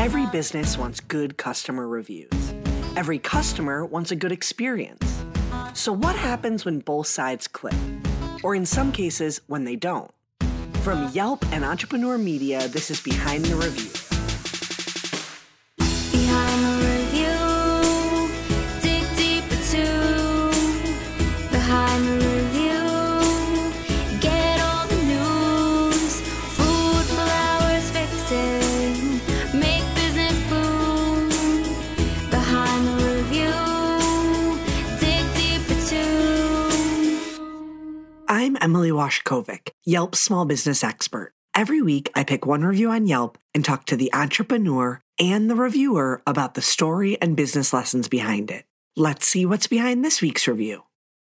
Every business wants good customer reviews. Every customer wants a good experience. So what happens when both sides click? Or in some cases, when they don't? From Yelp and Entrepreneur Media, this is Behind the Review. Behind the review, dig deeper too. Behind the review, get all the news. Food, flowers, fixing, make business boom. Behind the review, dig deeper too. I'm Emily Washkovic, Yelp small business expert. Every week, I pick one review on Yelp and talk to the entrepreneur and the reviewer about the story and business lessons behind it. Let's see what's behind this week's review.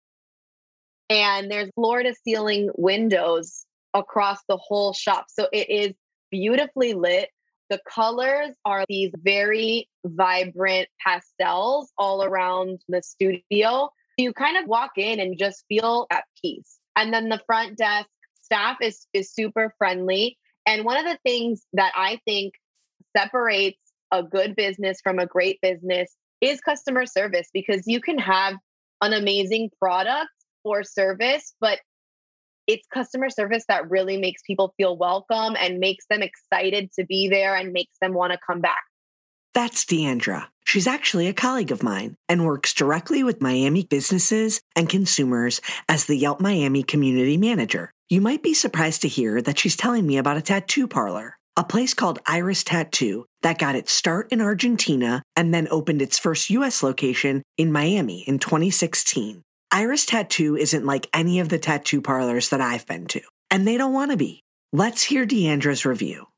And there's floor-to-ceiling windows across the whole shop. So it is beautifully lit. The colors are these very vibrant pastels all around the studio. You kind of walk in and just feel at peace. And then the front desk staff is super friendly. And one of the things that I think separates a good business from a great business is customer service, because you can have an amazing product or service, but it's customer service that really makes people feel welcome and makes them excited to be there and makes them want to come back. That's Deandra. She's actually a colleague of mine and works directly with Miami businesses and consumers as the Yelp Miami community manager. You might be surprised to hear that she's telling me about a tattoo parlor, a place called Iris Tattoo that got its start in Argentina and then opened its first U.S. location in Miami in 2016. Iris Tattoo isn't like any of the tattoo parlors that I've been to, and they don't want to be. Let's hear Deandra's review.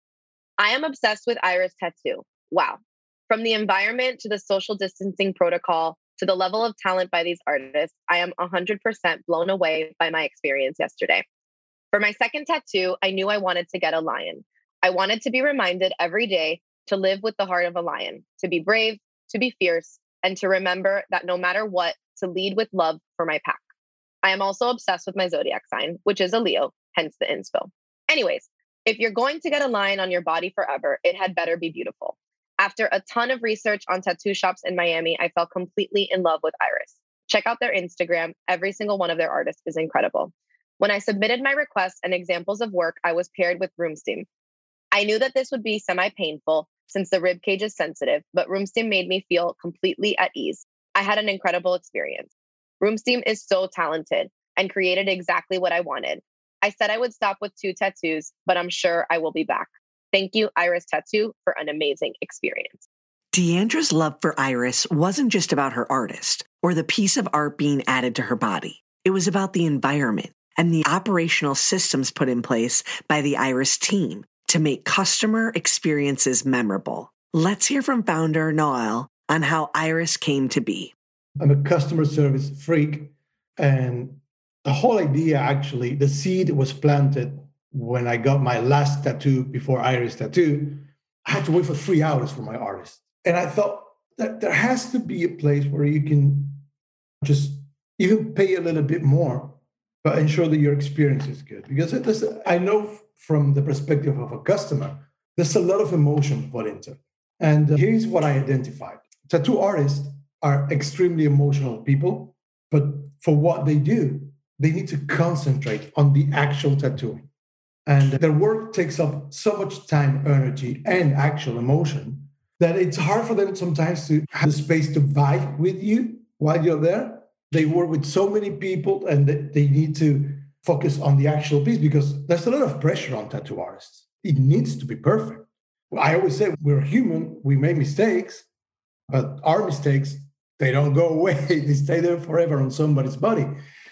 I am obsessed with Iris Tattoo. Wow. From the environment to the social distancing protocol to the level of talent by these artists, I am 100% blown away by my experience yesterday. For my second tattoo, I knew I wanted to get a lion. I wanted to be reminded every day to live with the heart of a lion, to be brave, to be fierce, and to remember that no matter what, to lead with love for my pack. I am also obsessed with my zodiac sign, which is a Leo, hence the inspo. Anyways, if you're going to get a lion on your body forever, it had better be beautiful. After a ton of research on tattoo shops in Miami, I fell completely in love with Iris. Check out their Instagram. Every single one of their artists is incredible. When I submitted my requests and examples of work, I was paired with Room Steam. I knew that this would be semi-painful since the rib cage is sensitive, but Room Steam made me feel completely at ease. I had an incredible experience. Room Steam is so talented and created exactly what I wanted. I said I would stop with 2 tattoos, but I'm sure I will be back. Thank you, Iris Tattoo, for an amazing experience. Deandra's love for Iris wasn't just about her artist or the piece of art being added to her body. It was about the environment and the operational systems put in place by the Iris team to make customer experiences memorable. Let's hear from founder Noel on how Iris came to be. I'm a customer service freak, and the whole idea, actually, the seed was planted when I got my last tattoo before Iris Tattoo. I had to wait for 3 hours for my artist. And I thought that there has to be a place where you can just even pay a little bit more, but ensure that your experience is good. Because I know from the perspective of a customer, there's a lot of emotion put into it. And here's what I identified. Tattoo artists are extremely emotional people, but for what they do, they need to concentrate on the actual tattooing. And their work takes up so much time, energy, and actual emotion that it's hard for them sometimes to have the space to vibe with you while you're there. They work with so many people and they need to focus on the actual piece because there's a lot of pressure on tattoo artists. It needs to be perfect. I always say we're human, we make mistakes, but our mistakes, they don't go away. They stay there forever on somebody's body.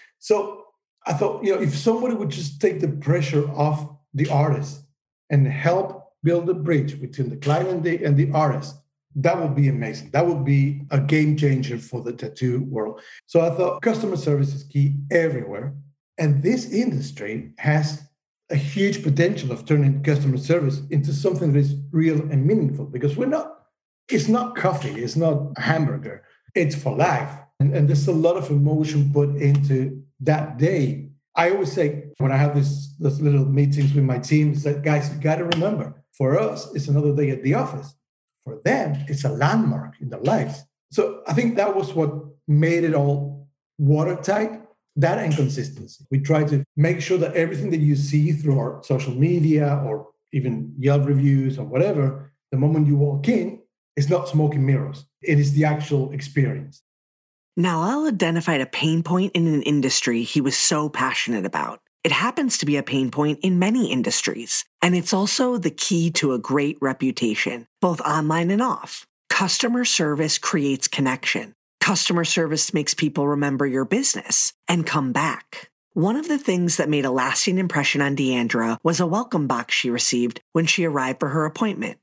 So I thought, if somebody would just take the pressure off the artist and help build a bridge between the client and the artist, that would be amazing. That would be a game changer for the tattoo world. So I thought customer service is key everywhere. And this industry has a huge potential of turning customer service into something that is real and meaningful because it's not coffee, it's not a hamburger, it's for life. And there's a lot of emotion put into that day. I always say when I have these little meetings with my team, is that guys, you got to remember, for us, it's another day at the office. for them, it's a landmark in their lives. So I think that was what made it all watertight, that inconsistency. We try to make sure that everything that you see through our social media or even Yelp reviews or whatever, the moment you walk in, it's not smoke and mirrors. It is the actual experience. Noel identified a pain point in an industry he was so passionate about. It happens to be a pain point in many industries, and it's also the key to a great reputation, both online and off. Customer service creates connection. Customer service makes people remember your business and come back. One of the things that made a lasting impression on Deandra was a welcome box she received when she arrived for her appointment.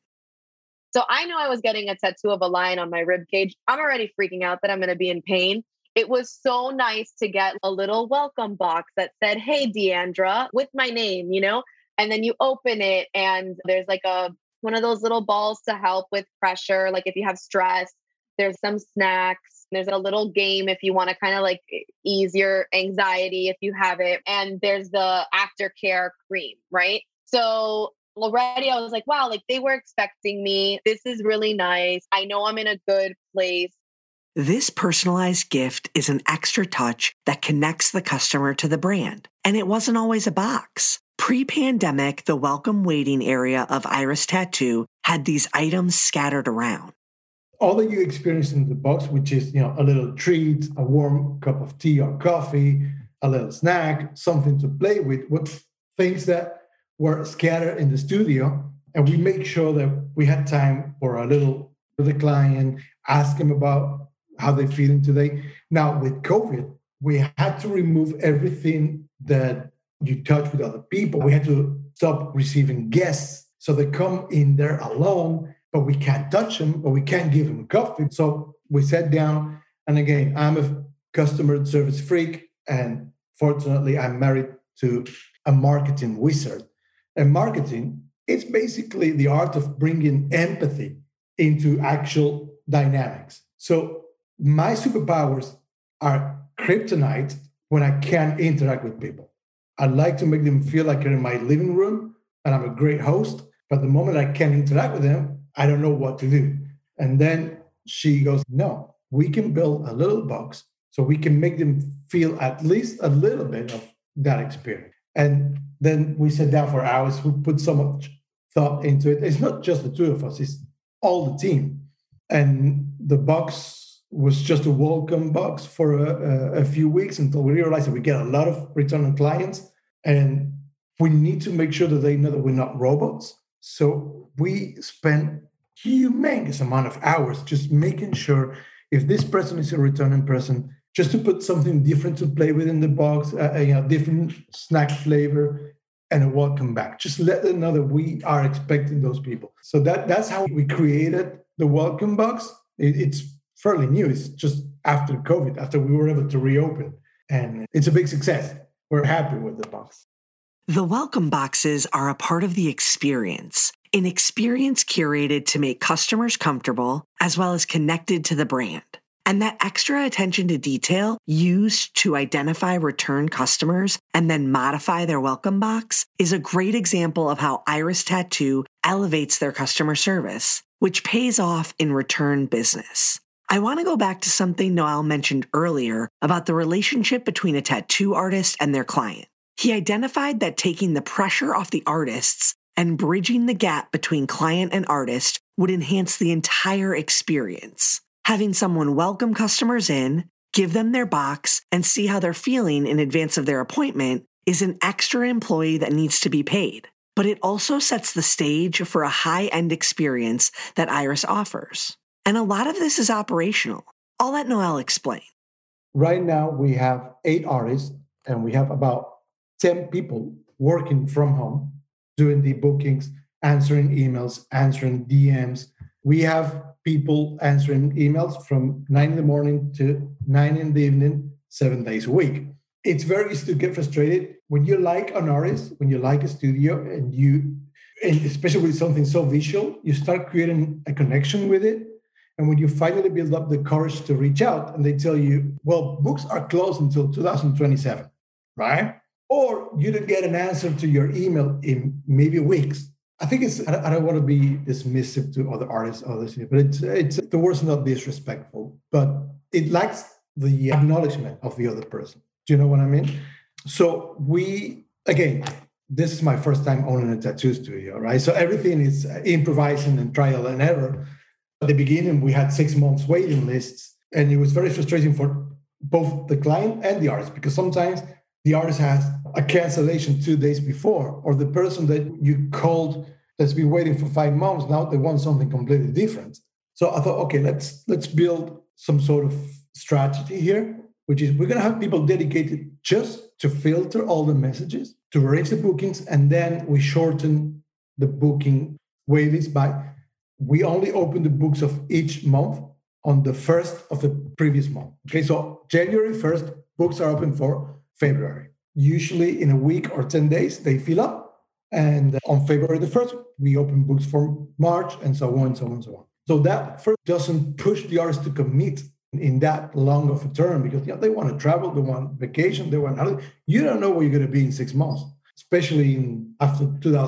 So I know I was getting a tattoo of a lion on my rib cage. I'm already freaking out that I'm going to be in pain. It was so nice to get a little welcome box that said, "Hey, Deandra," with my name, and then you open it and there's like one of those little balls to help with pressure. Like if you have stress, there's some snacks. There's a little game if you want to kind of like ease your anxiety if you have it. And there's the aftercare cream, right? So already I was like, wow, like they were expecting me. This is really nice. I know I'm in a good place. This personalized gift is an extra touch that connects the customer to the brand. And it wasn't always a box. Pre-pandemic, the welcome waiting area of Iris Tattoo had these items scattered around. All that you experience in the box, which is, a little treat, a warm cup of tea or coffee, a little snack, something to play with things that were scattered in the studio. And we make sure that we had time for a little with the client, ask them about how they're feeling today. Now, with COVID, we had to remove everything that you touch with other people. We had to stop receiving guests. So they come in there alone, but we can't touch them, but we can't give them coffee. So we sat down. And again, I'm a customer service freak. And fortunately, I'm married to a marketing wizard. And marketing, it's basically the art of bringing empathy into actual dynamics. So my superpowers are kryptonite when I can't interact with people. I like to make them feel like they're in my living room and I'm a great host. But the moment I can't interact with them, I don't know what to do. And then she goes, no, we can build a little box so we can make them feel at least a little bit of that experience. And then we sat down for hours. We put so much thought into it. It's not just the two of us, it's all the team. And the box was just a welcome box for a few weeks until we realized that we get a lot of return on clients. And we need to make sure that they know that we're not robots. So we spent humongous amount of hours just making sure if this person is a returning person, just to put something different to play with in the box, a different snack flavor, and a welcome back. Just let them know that we are expecting those people. So that's how we created the welcome box. It's fairly new. It's just after COVID, after we were able to reopen. And it's a big success. We're happy with the box. The welcome boxes are a part of the experience, an experience curated to make customers comfortable as well as connected to the brand. And that extra attention to detail used to identify return customers and then modify their welcome box is a great example of how Iris Tattoo elevates their customer service, which pays off in return business. I want to go back to something Noel mentioned earlier about the relationship between a tattoo artist and their client. He identified that taking the pressure off the artists and bridging the gap between client and artist would enhance the entire experience. Having someone welcome customers in, give them their box, and see how they're feeling in advance of their appointment is an extra employee that needs to be paid. But it also sets the stage for a high-end experience that Iris offers. And a lot of this is operational. I'll let Noel explain. Right now, we have 8 artists, and we have about 10 people working from home, doing the bookings, answering emails, answering DMs. We have people answering emails from 9 in the morning to 9 in the evening, 7 days a week. It's very easy to get frustrated when you like an artist, when you like a studio, and especially with something so visual, you start creating a connection with it. And when you finally build up the courage to reach out and they tell you, well, books are closed until 2027, right? Or you don't get an answer to your email in maybe weeks. I think I don't want to be dismissive to other artists, others, but it's the word's not disrespectful, but it lacks the acknowledgement of the other person. Do you know what I mean? So again, this is my first time owning a tattoo studio, right? So everything is improvising and trial and error. At the beginning, we had 6 months waiting lists, and it was very frustrating for both the client and the artist, because sometimes the artist has a cancellation 2 days before, or the person that you called that's been waiting for 5 months, now they want something completely different. So I thought, okay, let's build some sort of strategy here, which is we're going to have people dedicated just to filter all the messages, to arrange the bookings, and then we shorten the booking waitlist by we only open the books of each month on the first of the previous month. Okay, so January 1st, books are open for February. Usually in a week or 10 days, they fill up. And on February the 1st, we open books for March, and so on, so on, so on. So that first doesn't push the artist to commit in that long of a term, because they want to travel, they want vacation, they want holiday. You don't know where you're going to be in 6 months, especially after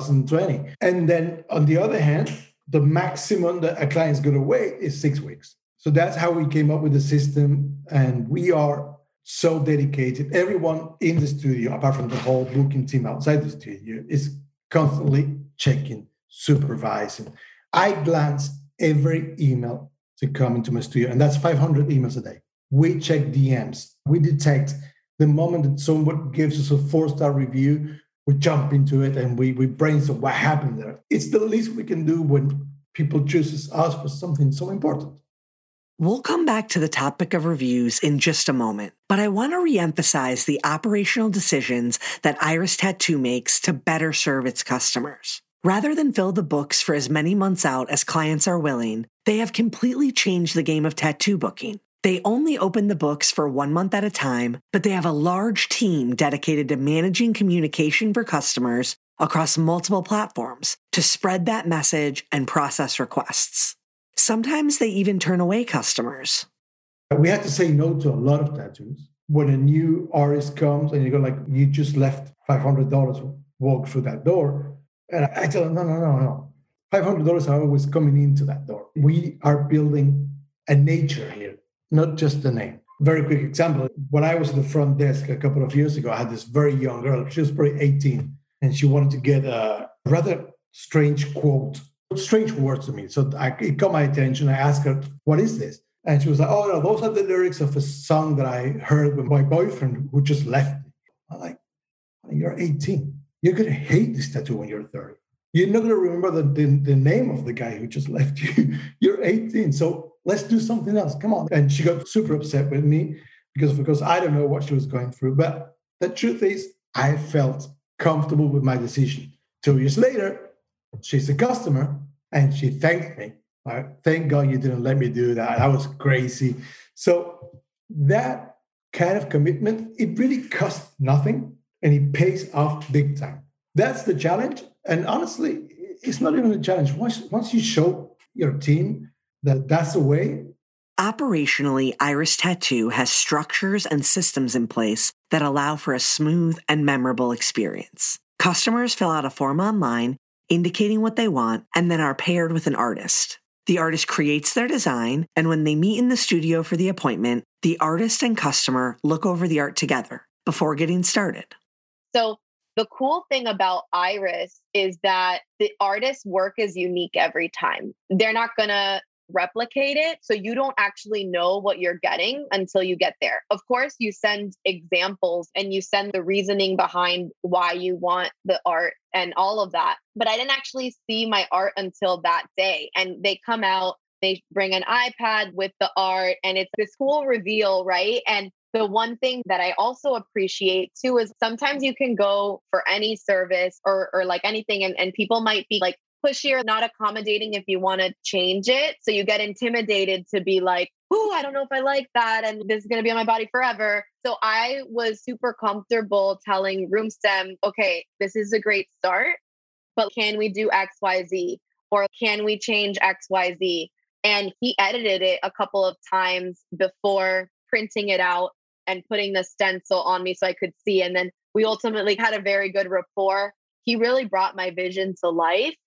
2020. And then on the other hand, the maximum that a client is going to wait is 6 weeks. So that's how we came up with the system. And we are so dedicated. Everyone in the studio, apart from the whole booking team outside the studio, is constantly checking, supervising. I glance every email to come into my studio, and that's 500 emails a day. We check DMs. We detect the moment that someone gives us a 4-star review, we jump into it and we brainstorm what happened there. It's the least we can do when people choose us for something so important. We'll come back to the topic of reviews in just a moment, but I want to reemphasize the operational decisions that Iris Tattoo makes to better serve its customers. Rather than fill the books for as many months out as clients are willing, they have completely changed the game of tattoo booking. They only open the books for 1 month at a time, but they have a large team dedicated to managing communication for customers across multiple platforms to spread that message and process requests. Sometimes they even turn away customers. We had to say no to a lot of tattoos. When a new artist comes and you go like, you just left $500, walk through that door. And I tell them, no. $500 are always coming into that door. We are building a nature here, not just the name. Very quick example. When I was at the front desk a couple of years ago, I had this very young girl. She was probably 18, and she wanted to get a rather strange quote, strange words to me. So it caught my attention. I asked her, what is this? And she was like, oh, no, those are the lyrics of a song that I heard with my boyfriend who just left me. I'm like, you're 18. You're going to hate this tattoo when you're 30. You're not going to remember the name of the guy who just left you. You're 18. So let's do something else. Come on. And she got super upset with me because I don't know what she was going through. But the truth is, I felt comfortable with my decision. 2 years later, she's a customer and she thanked me. Thank God you didn't let me do that. I was crazy. So that kind of commitment, it really costs nothing and it pays off big time. That's the challenge. And honestly, it's not even a challenge. Once you show your team that that's the way. Operationally, Iris Tattoo has structures and systems in place that allow for a smooth and memorable experience. Customers fill out a form online indicating what they want and then are paired with an artist. The artist creates their design, and when they meet in the studio for the appointment, the artist and customer look over the art together before getting started. So the cool thing about Iris is that the artist's work is unique every time. They're not going to replicate it. So you don't actually know what you're getting until you get there. Of course, you send examples and you send the reasoning behind why you want the art and all of that. But I didn't actually see my art until that day. And they come out, they bring an iPad with the art, and it's this cool reveal, right? And the one thing that I also appreciate too is sometimes you can go for any service or like anything, and people might be like pushy or not accommodating if you want to change it. So you get intimidated to be like, oh, I don't know if I like that, and this is going to be on my body forever. So I was super comfortable telling RoomStem, okay, this is a great start, but can we do X, Y, Z? Or can we change X, Y, Z? And he edited it a couple of times before printing it out and putting the stencil on me so I could see. And then we ultimately had a very good rapport. He really brought my vision to life.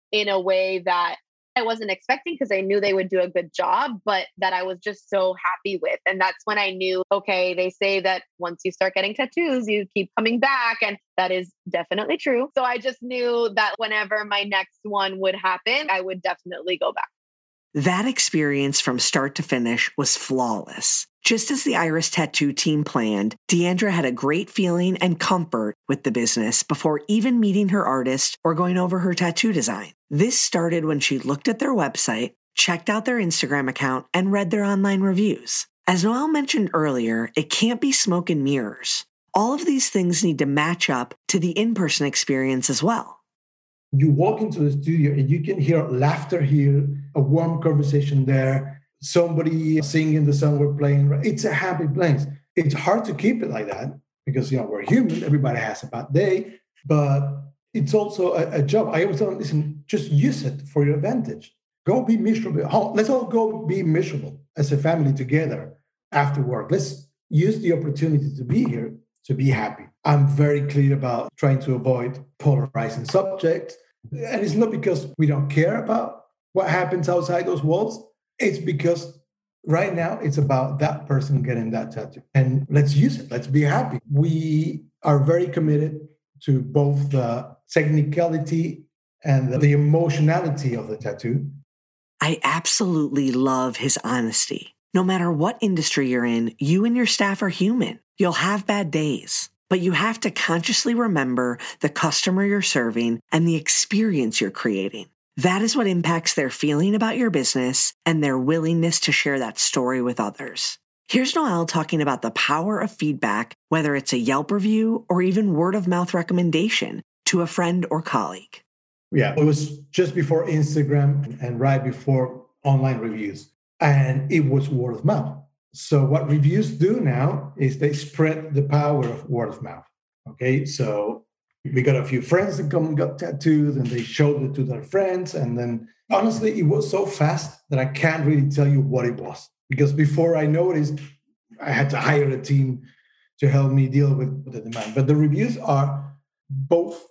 in a way that I wasn't expecting because I knew they would do a good job, but that I was just so happy with. And that's when I knew, okay, they say that once you start getting tattoos, you keep coming back. And that is definitely true. So I just knew that whenever my next one would happen, I would definitely go back. That experience from start to finish was flawless. Just as the Iris Tattoo team planned, Deandra had a great feeling and comfort with the business before even meeting her artist or going over her tattoo design. This started when she looked at their website, checked out their Instagram account, and read their online reviews. As Noelle mentioned earlier, it can't be smoke and mirrors. All of these things need to match up to the in-person experience as well. You walk into the studio and you can hear laughter here, a warm conversation there, somebody singing the song we're playing. It's a happy place. It's hard to keep it like that because, we're human. Everybody has a bad day, but it's also a job. I always tell them, listen, just use it for your advantage. Go be miserable. Let's all go be miserable as a family together after work. Let's use the opportunity to be here to be happy. I'm very clear about trying to avoid polarizing subjects. And it's not because we don't care about what happens outside those walls. It's because right now it's about that person getting that tattoo. And let's use it. Let's be happy. We are very committed to both the technicality and the emotionality of the tattoo. I absolutely love his honesty. No matter what industry you're in, you and your staff are human. You'll have bad days, but you have to consciously remember the customer you're serving and the experience you're creating. That is what impacts their feeling about your business and their willingness to share that story with others. Here's Noelle talking about the power of feedback, whether it's a Yelp review or even word of mouth recommendation to a friend or colleague. Yeah, it was just before Instagram and right before online reviews. And it was word of mouth. So what reviews do now is they spread the power of word of mouth. Okay, so we got a few friends that come and got tattoos and they showed it to their friends. And then honestly, it was so fast that I can't really tell you what it was. Because before I noticed, I had to hire a team to help me deal with the demand. But the reviews are both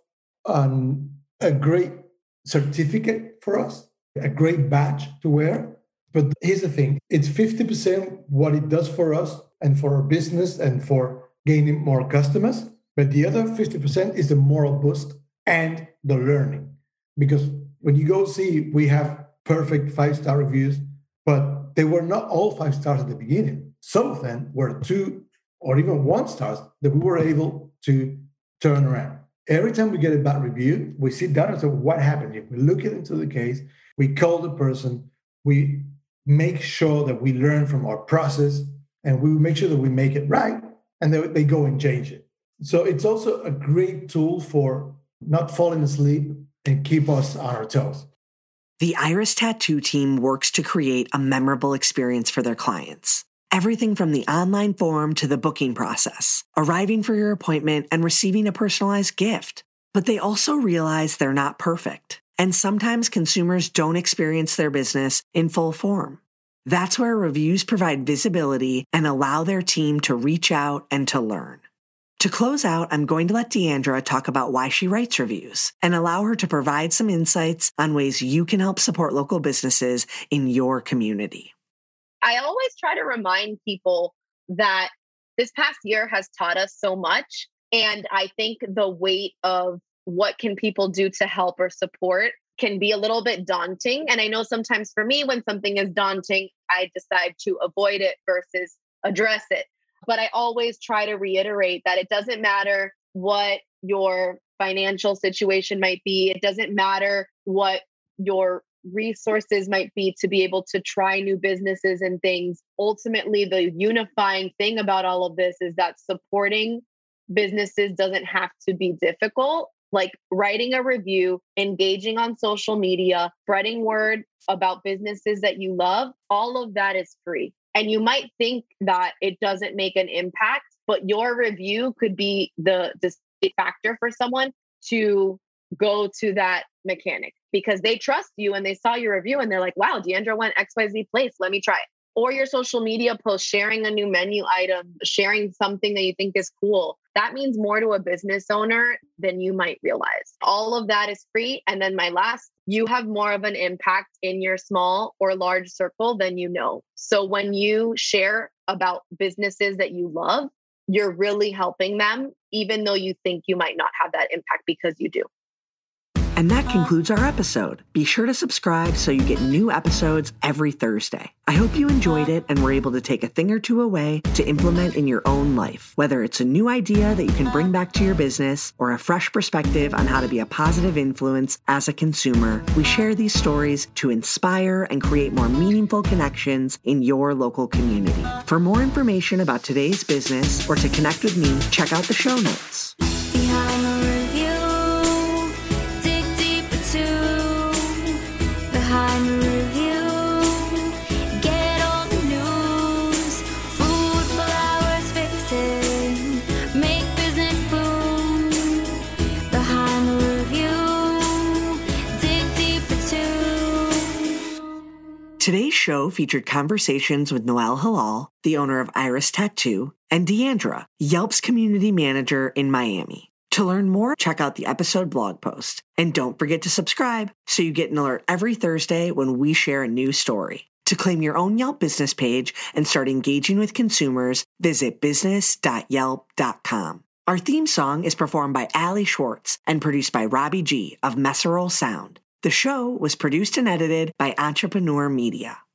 a great certificate for us, a great badge to wear. But here's the thing, it's 50% what it does for us and for our business and for gaining more customers. But the other 50% is the moral boost and the learning. Because when you go see, we have perfect 5-star reviews, but they were not all 5 stars at the beginning. Some of them were 2 or even 1 stars that we were able to turn around. Every time we get a bad review, we sit down and say, what happened here? We look into the case, we call the person, we make sure that we learn from our process, and we make sure that we make it right, and they go and change it. So it's also a great tool for not falling asleep and keep us on our toes. The Iris Tattoo team works to create a memorable experience for their clients. Everything from the online form to the booking process, arriving for your appointment and receiving a personalized gift. But they also realize they're not perfect, and sometimes consumers don't experience their business in full form. That's where reviews provide visibility and allow their team to reach out and to learn. To close out, I'm going to let Deandra talk about why she writes reviews and allow her to provide some insights on ways you can help support local businesses in your community. I always try to remind people that this past year has taught us so much. And I think the weight of what can people do to help or support can be a little bit daunting. And I know sometimes for me, when something is daunting, I decide to avoid it versus address it. But I always try to reiterate that it doesn't matter what your financial situation might be. It doesn't matter what your resources might be to be able to try new businesses and things. Ultimately, the unifying thing about all of this is that supporting businesses doesn't have to be difficult. Like writing a review, engaging on social media, spreading word about businesses that you love, all of that is free. And you might think that it doesn't make an impact, but your review could be the factor for someone to go to that mechanic because they trust you and they saw your review and they're like, wow, Deandra went XYZ place. Let me try it. Or your social media post, sharing a new menu item, sharing something that you think is cool. That means more to a business owner than you might realize. All of that is free. And then my last you have more of an impact in your small or large circle than you know. So when you share about businesses that you love, you're really helping them, even though you think you might not have that impact because you do. And that concludes our episode. Be sure to subscribe so you get new episodes every Thursday. I hope you enjoyed it and were able to take a thing or two away to implement in your own life. Whether it's a new idea that you can bring back to your business or a fresh perspective on how to be a positive influence as a consumer, we share these stories to inspire and create more meaningful connections in your local community. For more information about today's business or to connect with me, check out the show notes. Behind the review, dig deeper too. Behind the review, get all the news. Food, flowers, fixing, make business boom. Behind the review, dig deeper too. Today's show featured conversations with Noelle Halal, the owner of Iris Tattoo, and Deandra, Yelp's community manager in Miami. To learn more, check out the episode blog post. And don't forget to subscribe so you get an alert every Thursday when we share a new story. To claim your own Yelp business page and start engaging with consumers, visit business.yelp.com. Our theme song is performed by Ali Schwartz and produced by Robbie G of Messerol Sound. The show was produced and edited by Entrepreneur Media.